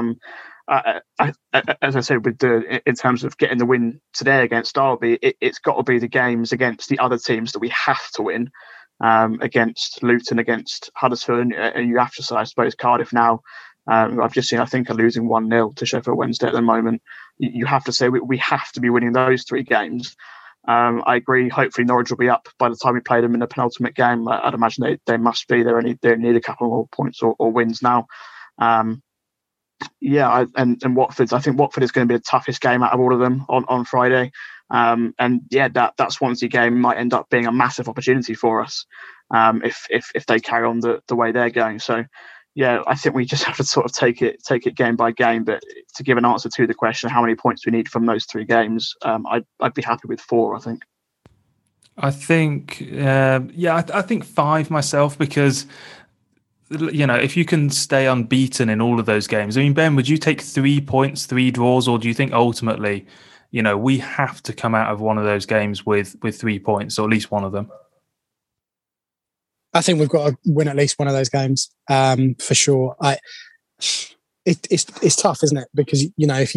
Speaker 2: As I said, in terms of getting the win today against Derby, it's got to be the games against the other teams that we have to win, against Luton, against Huddersfield, and you have to say, I suppose, Cardiff now. I've just seen, I think, are losing 1-0 to Sheffield Wednesday at the moment. You have to say we have to be winning those 3 games. I agree. Hopefully Norwich will be up by the time we play them in the penultimate game. I'd imagine they must be. They need a couple more points or wins now. And Watford. I think Watford is going to be the toughest game out of all of them on Friday. That Swansea game might end up being a massive opportunity for us if they carry on the way they're going. So, yeah, I think we just have to sort of take it game by game. But to give an answer to the question, how many points we need from those 3 games, I'd be happy with 4. I think.
Speaker 1: I think 5 myself, because if you can stay unbeaten in all of those games. I mean, Ben, would you take 3 points, 3 draws, or do you think ultimately, we have to come out of one of those games with 3 points, or at least one of them?
Speaker 3: I think we've got to win at least one of those games, for sure. It's tough, isn't it? Because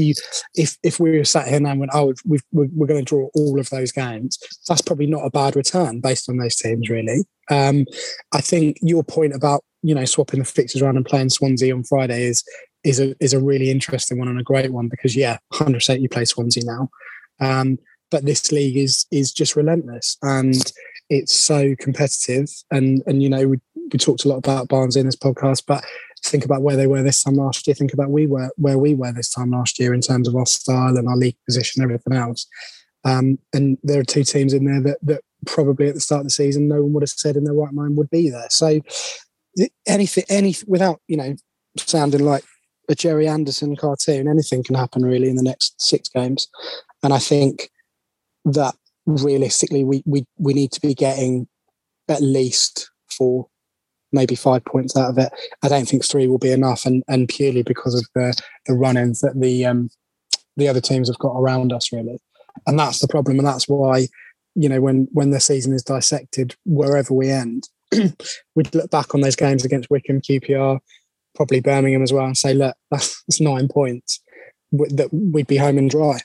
Speaker 3: if we were sat here now and went, we're going to draw all of those games, that's probably not a bad return based on those teams, really. I think your point about swapping the fixtures around and playing Swansea on Friday is a really interesting one and a great one, because 100% you play Swansea now, but this league is just relentless and it's so competitive. And we talked a lot about Barnsley in this podcast, but think about where they were this time last year. Think about where we were this time last year in terms of our style and our league position and everything else. And there are 2 teams in there that probably at the start of the season no one would have said in their right mind would be there. So anything without sounding like a Jerry Anderson cartoon, anything can happen really in the next 6 games. And I think that realistically we need to be getting at least 4, maybe 5 points out of it. I don't think 3 will be enough, and purely because of the run-ins that the other teams have got around us, really. And that's the problem, and that's why when the season is dissected, wherever we end, we'd look back on those games against Wycombe, QPR, probably Birmingham as well, and say, look, that's 9 points that we'd be home and dry.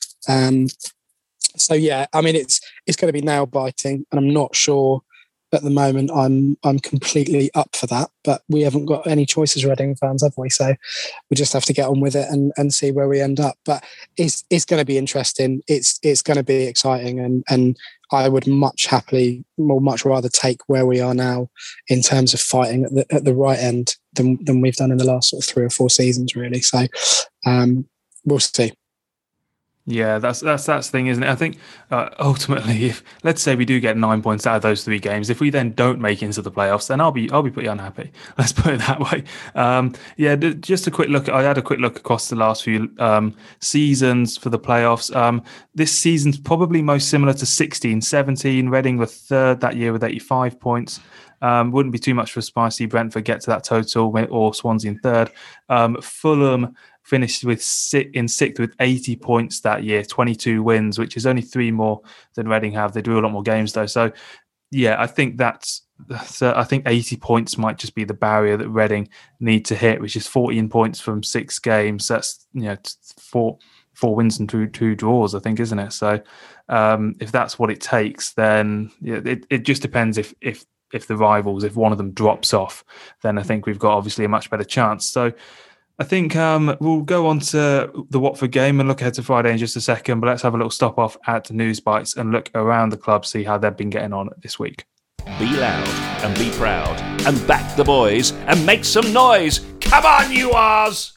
Speaker 3: So yeah, I mean, it's going to be nail biting, and I'm not sure at the moment I'm completely up for that. But we haven't got any choices, Reading fans, have we? So we just have to get on with it and see where we end up. But it's going to be interesting. It's going to be exciting, and I would much rather take where we are now in terms of fighting at the right end than we've done in the last sort of 3 or 4 seasons, really. So we'll see.
Speaker 1: Yeah, that's the thing, isn't it? I think ultimately, if let's say we do get 9 points out of those 3 games, if we then don't make it into the playoffs, then I'll be pretty unhappy. Let's put it that way. Just a quick look. I had a quick look across the last few seasons for the playoffs. This season's probably most similar to 16-17. Reading were 3rd that year with 85 points. Wouldn't be too much for spicy Brentford get to that total, or Swansea in 3rd. Fulham finished in 6th with 80 points that year, 22 wins, which is only 3 more than Reading have. They drew a lot more games though. So yeah, I think I think 80 points might just be the barrier that Reading need to hit, which is 14 points from 6 games. That's 4 wins and 2 draws, I think, isn't it? So if that's what it takes, then it just depends if the rivals, if one of them drops off, then I think we've got obviously a much better chance. So I think we'll go on to the Watford game and look ahead to Friday in just a second, but let's have a little stop off at News Bites and look around the club, see how they've been getting on this week.
Speaker 4: Be loud and be proud and back the boys and make some noise. Come on, you Rs!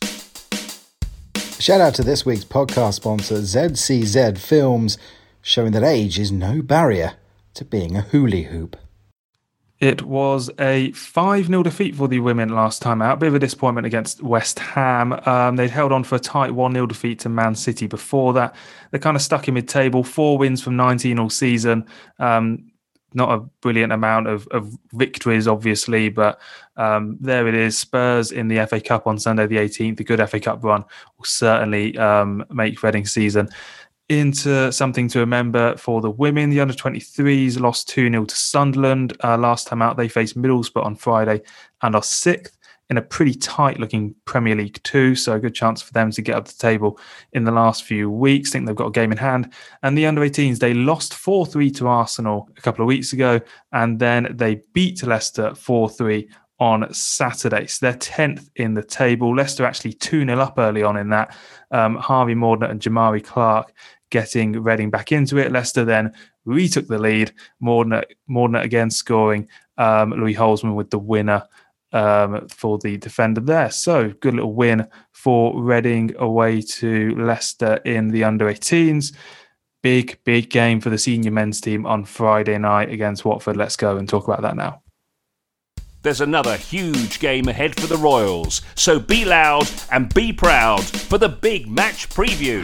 Speaker 5: Shout out to this week's podcast sponsor, ZCZ Films, showing that age is no barrier to being a hula hoop.
Speaker 1: It was a 5-0 defeat for the women last time out. Bit of a disappointment against West Ham. They'd held on for a tight 1-0 defeat to Man City before that. They're kind of stuck in mid-table. 4 wins from 19 all season. Not a brilliant amount of victories, obviously, but there it is. Spurs in the FA Cup on Sunday the 18th. A good FA Cup run will certainly make Reading's season into something to remember for the women. The under-23s lost 2-0 to Sunderland. Last time out, they faced Middlesbrough on Friday and are 6th in a pretty tight-looking Premier League 2, so a good chance for them to get up the table in the last few weeks. I think they've got a game in hand. And the under-18s, they lost 4-3 to Arsenal a couple of weeks ago, and then they beat Leicester 4-3 on Saturday. So they're 10th in the table. Leicester actually 2-0 up early on in that. Harvey Mordaunt and Jamari Clark getting Reading back into it. Leicester then retook the lead. Mordner again scoring. Louis Holzman with the winner for the defender there. So good little win for Reading away to Leicester in the under-18s. Big game for the senior men's team on Friday night against Watford. Let's go and talk about that now.
Speaker 4: There's another huge game ahead for the Royals, so be loud and be proud for the big match preview.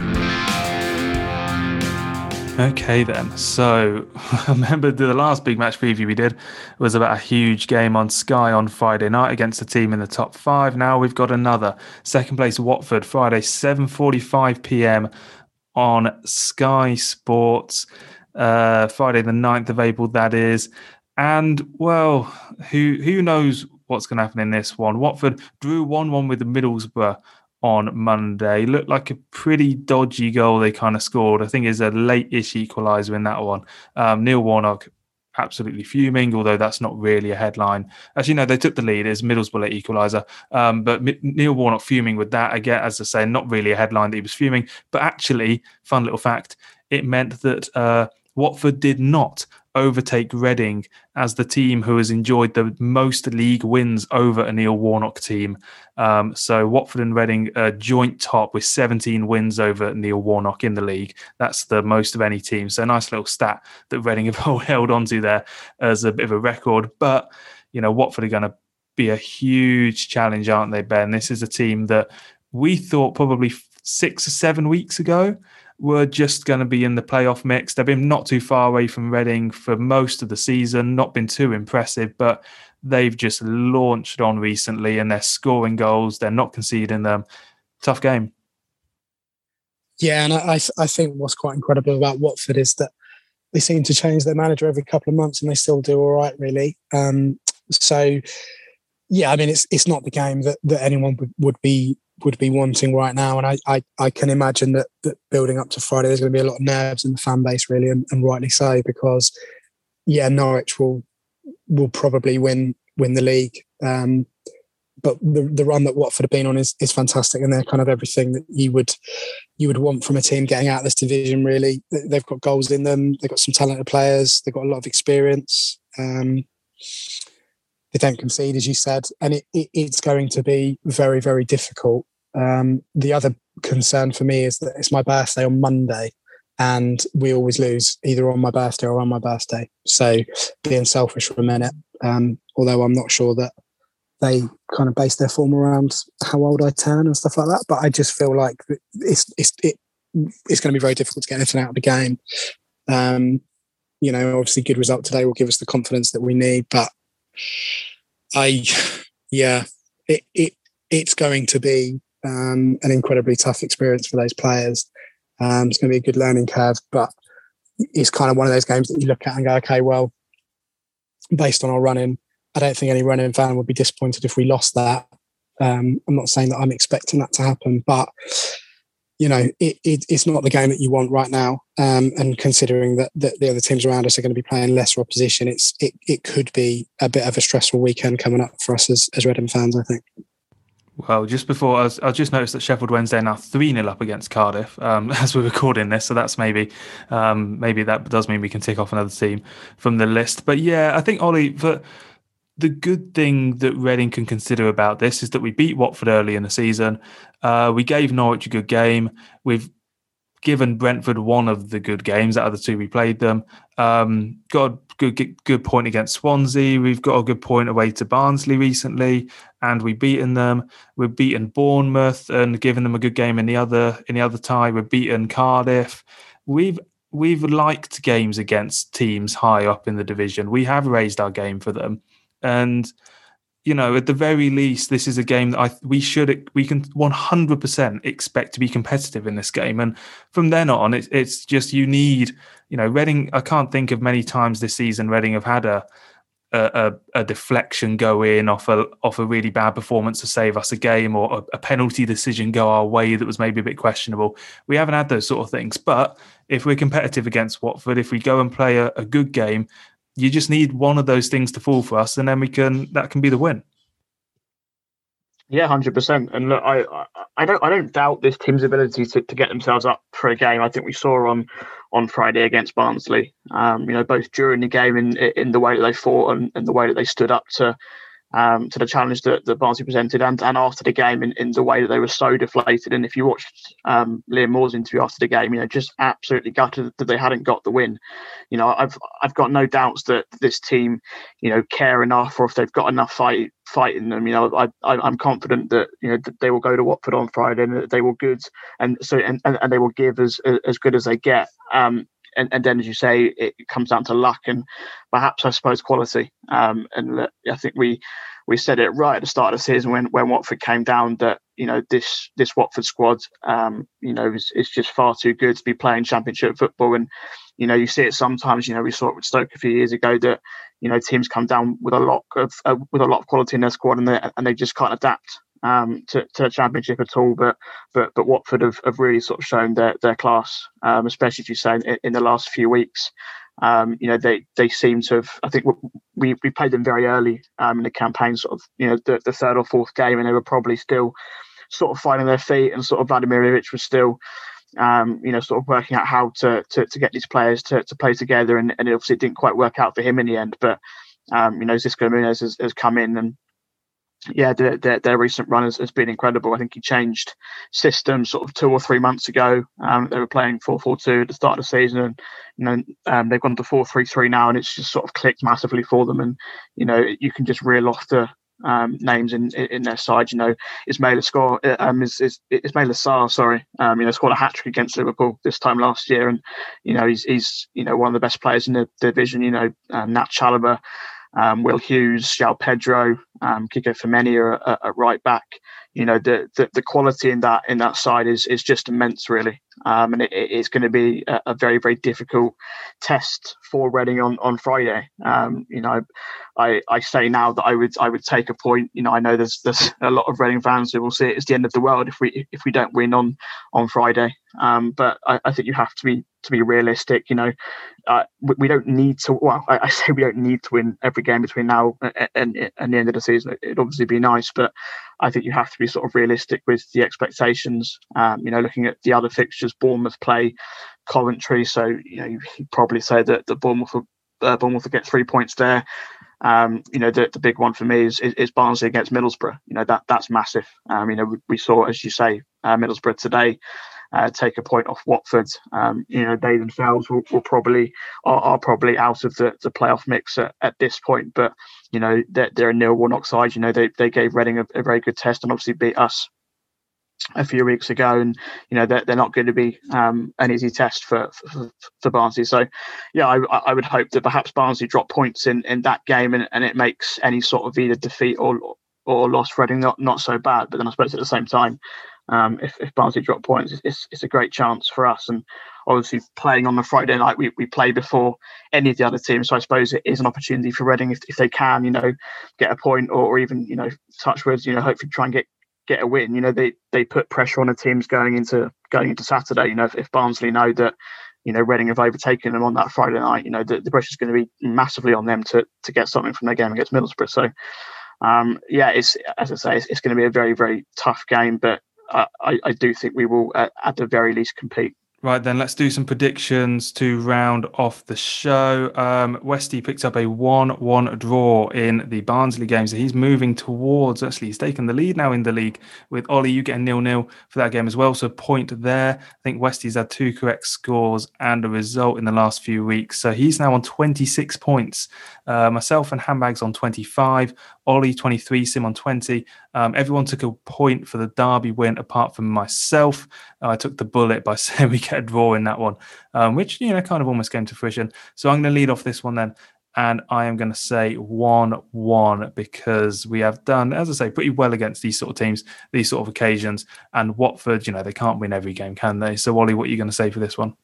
Speaker 1: Okay then, so I remember the last big match preview we did was about a huge game on Sky on Friday night against a team in the top 5. Now we've got another. Second place Watford, Friday 7:45pm on Sky Sports. Friday the 9th of April, that is. And, well, who knows what's going to happen in this one. Watford drew 1-1 with the Middlesbrough on Monday. Looked like a pretty dodgy goal they kind of scored. I think it's a late-ish equaliser in that one. Neil Warnock absolutely fuming, although that's not really a headline. Actually, no, they took the lead. It's Middlesbrough late equaliser. But Neil Warnock fuming with that, again, as I say, not really a headline that he was fuming. But actually, fun little fact, it meant that Watford did not overtake Reading as the team who has enjoyed the most league wins over a Neil Warnock team. So Watford and Reading are joint top with 17 wins over Neil Warnock in the league. That's the most of any team. So nice little stat that Reading have held onto there as a bit of a record. But, Watford are going to be a huge challenge, aren't they, Ben? This is a team that we thought probably 6 or 7 weeks ago were just going to be in the playoff mix. They've been not too far away from Reading for most of the season, not been too impressive, but they've just launched on recently and they're scoring goals. They're not conceding them. Tough game.
Speaker 3: Yeah, and I think what's quite incredible about Watford is that they seem to change their manager every couple of months and they still do all right, really. So, yeah, I mean, it's not the game that anyone would be wanting right now. And I can imagine that building up to Friday, there's going to be a lot of nerves in the fan base, really, and rightly so, because, yeah, Norwich will probably win the league. But the run that Watford have been on is fantastic, and they're kind of everything that you would want from a team getting out of this division, really. They've got goals in them. They've got some talented players. They've got a lot of experience. They don't concede, as you said, and it's going to be very, very difficult. The other concern for me is that it's my birthday on Monday and we always lose either on my birthday or on my birthday. So being selfish for a minute, although I'm not sure that they kind of base their form around how old I turn and stuff like that. But I just feel like it's going to be very difficult to get anything out of the game. Obviously good result today will give us the confidence that we need, but it's going to be an incredibly tough experience for those players. It's going to be a good learning curve, but it's kind of one of those games that you look at and go, okay, well, based on our running, I don't think any running fan would be disappointed if we lost that. I'm not saying that I'm expecting that to happen, but it's not the game that you want right now. And considering that the other teams around us are going to be playing lesser opposition, it could be a bit of a stressful weekend coming up for us as Reading fans, I think.
Speaker 1: Well, just before, I just noticed that Sheffield Wednesday are now 3-0 up against Cardiff as we're recording this. So that's maybe that does mean we can tick off another team from the list. But yeah, I think, Ollie, the good thing that Reading can consider about this is that we beat Watford early in the season. We gave Norwich a good game. We've given Brentford one of the good games out of the two we played them. Got a good point against Swansea. We've got a good point away to Barnsley recently, and we've beaten them. We've beaten Bournemouth and given them a good game in the other tie. We've beaten Cardiff. We've liked games against teams high up in the division. We have raised our game for them. And, at the very least, this is a game that we can 100% expect to be competitive in this game. And from then on, it's just you need, Reading. I can't think of many times this season Reading have had a deflection go in off a really bad performance to save us a game, or a penalty decision go our way that was maybe a bit questionable. We haven't had those sort of things. But if we're competitive against Watford, if we go and play a good game, you just need one of those things to fall for us, and then that can be the win.
Speaker 2: Yeah, 100%. And look, I don't doubt this team's ability to get themselves up for a game. I think we saw on Friday against Barnsley, both during the game in the way that they fought and the way that they stood up to the challenge that Barnsley presented, and after the game in the way that they were so deflated. And if you watched Liam Moore's interview after the game, just absolutely gutted that they hadn't got the win. I've got no doubts that this team, care enough, or if they've got enough fight in them. I'm confident that that they will go to Watford on Friday and that they will good, and so and they will give as good as they get. And then, as you say, it comes down to luck and perhaps, I suppose, quality. And I think we said it right at the start of the season when Watford came down that this Watford squad is just far too good to be playing Championship football. And you see it sometimes. We saw it with Stoke a few years ago that teams come down with a lot of quality in their squad and they just can't adapt to the Championship at all, but Watford have really sort of shown their class, especially, as you say, in the last few weeks. They seem to have. I think we played them very early in the campaign, sort of the third or fourth game, and they were probably still sort of finding their feet, and sort of Vladimir Ivic was still sort of working out how to get these players to play together, and it obviously didn't quite work out for him in the end. But Xisco Munoz has come in and. Yeah, their recent run has been incredible. I think he changed systems sort of 2 or 3 months ago. They were playing 4-4-2 at the start of the season, and they've gone to 4-3-3 now, and it's just sort of clicked massively for them. And you can just reel off the names in their side. Ismail Assar, scored a hat-trick against Liverpool this time last year, and he's one of the best players in the division. Nat Chalobah. Will Hughes, João Pedro, Kiko Femeni at right back. The quality in that side is just immense, really. And it's going to be a very, very difficult test for Reading on Friday. I say now that I would take a point. I know there's a lot of Reading fans who will see it as the end of the world if we don't win on Friday. But I think you have to be realistic. We don't need to. Well, I say we don't need to win every game between now and the end of the season. It'd obviously be nice, but I think you have to be sort of realistic with the expectations. Looking at the other fixtures, Bournemouth play Coventry, so you'd probably say that the Bournemouth will get 3 points there. The big one for me is Barnsley against Middlesbrough. That's massive. We saw, as you say, Middlesbrough today take a point off Watford. They themselves will probably are probably out of the playoff mix at this point. But they're a Neil Warnock side. They gave Reading a very good test and obviously beat us a few weeks ago, and they're not going to be an easy test for Barnsley. So yeah, I would hope that perhaps Barnsley drop points in that game, and it makes any sort of either defeat or loss for Reading not so bad. But then I suppose at the same time, if Barnsley drop points, it's a great chance for us. And obviously playing on the Friday night, we play before any of the other teams, so I suppose it is an opportunity for Reading if they can get a point or even touch words, hopefully try and get a win. They put pressure on the teams going into Saturday. If Barnsley know that Reading have overtaken them on that Friday night, the pressure is going to be massively on them to get something from their game against Middlesbrough. So it's, as I say, it's going to be a very, very tough game, but I do think we will at the very least compete.
Speaker 1: Right, then let's do some predictions to round off the show. Westy picked up a 1-1 draw in the Barnsley game, so he's moving towards, actually he's taken the lead now in the league with Ollie. You get a 0-0 for that game as well, so point there. I think Westy's had 2 correct scores and a result in the last few weeks, so he's now on 26 points. Myself and Handbags on 25, Ollie 23, Sim on 20. Everyone took a point for the Derby win apart from myself. I took the bullet by saying we get a draw in that one, which kind of almost came to fruition. So I'm going to lead off this one then, and I am going to say 1-1 because we have done, as I say, pretty well against these sort of teams, these sort of occasions. And Watford, they can't win every game, can they? So Ollie, what are you going to say for this one?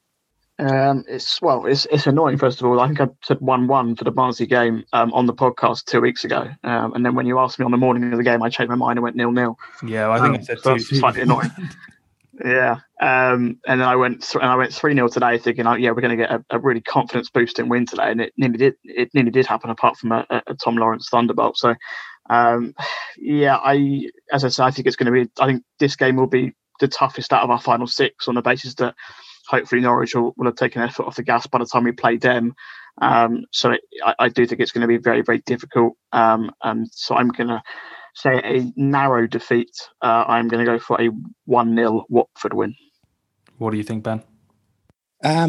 Speaker 2: It's annoying. First of all, I think I said 1-1 for the Barnsley game on the podcast 2 weeks ago, and then when you asked me on the morning of the game, I changed my mind and went 0-0.
Speaker 1: Yeah, I think I said 2.
Speaker 2: That's slightly annoying. Yeah, and then I went 3-0 today, thinking, we're going to get a really confidence boosting win today, and it nearly did happen. Apart from a Tom Lawrence thunderbolt, so As I say, I think it's going to be. I think this game will be the toughest out of our final 6, on the basis that hopefully Norwich will have taken their foot off the gas by the time we play them. So I do think it's going to be very, very difficult. And so I'm going to say a narrow defeat. I'm going to go for a 1-0 Watford win.
Speaker 1: What do you think, Ben?
Speaker 3: I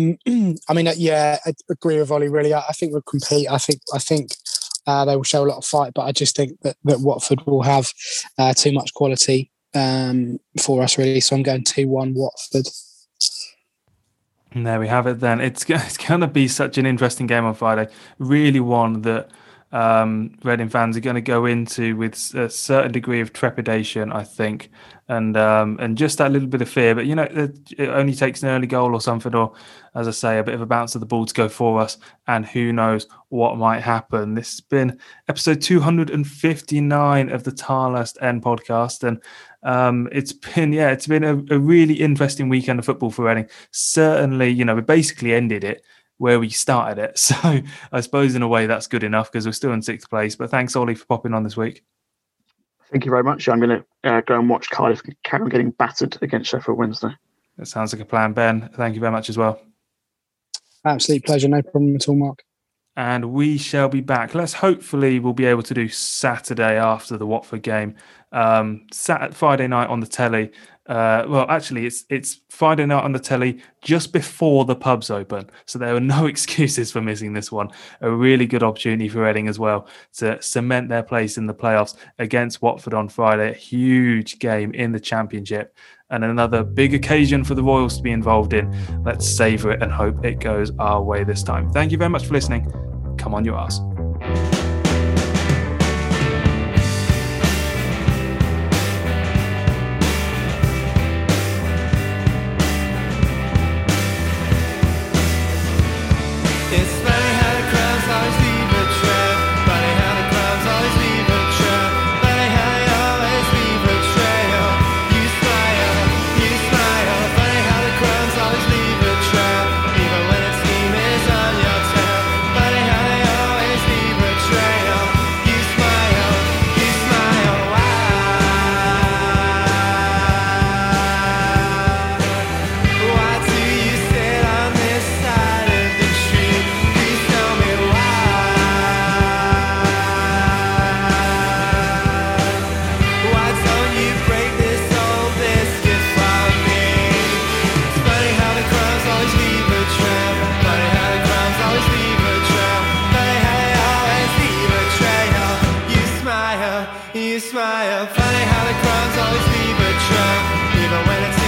Speaker 3: agree with Ollie. Really, I think we'll compete. I think they will show a lot of fight, but I just think that Watford will have too much quality for us, really. So I'm going 2-1 Watford.
Speaker 1: And there we have it then. It's going to be such an interesting game on Friday. Really one that Reading fans are going to go into with a certain degree of trepidation, I think, and just that little bit of fear. But it only takes an early goal or something, or as I say, a bit of a bounce of the ball to go for us, and who knows what might happen. This has been episode 259 of the Tarlast End podcast, and it's been a really interesting weekend of football for Reading. Certainly, we basically ended it where we started it. So I suppose in a way that's good enough, because we're still in 6th place. But thanks, Ollie, for popping on this week.
Speaker 2: Thank you very much. I'm going to go and watch Cardiff carry on getting battered against Sheffield Wednesday.
Speaker 1: That sounds like a plan, Ben. Thank you very much as well.
Speaker 3: Absolute pleasure. No problem at all, Mark.
Speaker 1: And we shall be back. Hopefully we'll be able to do Saturday after the Watford game. Friday night on the telly. It's Friday night on the telly just before the pubs open. So there are no excuses for missing this one. A really good opportunity for Reading as well to cement their place in the playoffs against Watford on Friday. A huge game in the Championship and another big occasion for the Royals to be involved in. Let's savour it and hope it goes our way this time. Thank you very much for listening. Come on, your arse.
Speaker 6: You smile, funny how the crumbs always leave a trail, even when it's